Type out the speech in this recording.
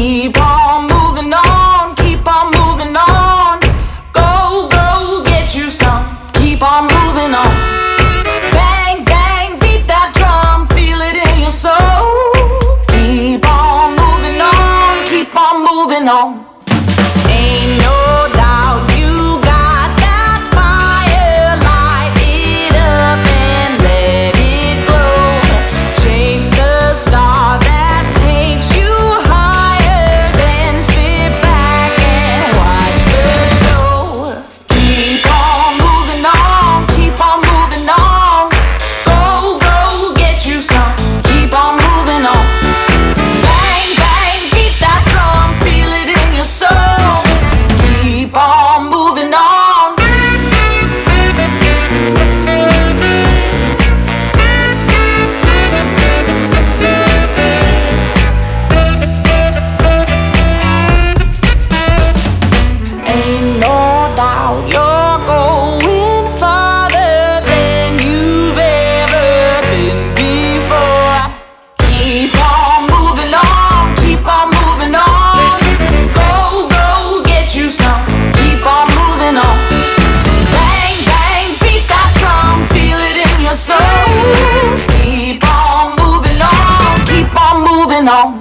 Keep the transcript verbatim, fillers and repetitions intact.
Keep on moving on, keep on moving on. Go, go, get you some. Keep on moving on. Bang, bang, beat that drum, feel it in your soul. Keep on moving on, keep on moving on. Ain't no doubt you got that fire, light it up and let it glow. Chase the star that takes you higher, then sit back and watch the show. Keep on moving on, keep on moving on. Go, go, get you some. Keep on moving on. Bang, bang, beat that drum, feel it in your soul. Keep on moving on. Ain't no doubt you're going farther than you've ever been before. Keep on moving on, keep on moving on. Go, go, get you some. Keep on moving on. Bang, bang, beat that drum, feel it in your soul. Keep on moving on, keep on moving on.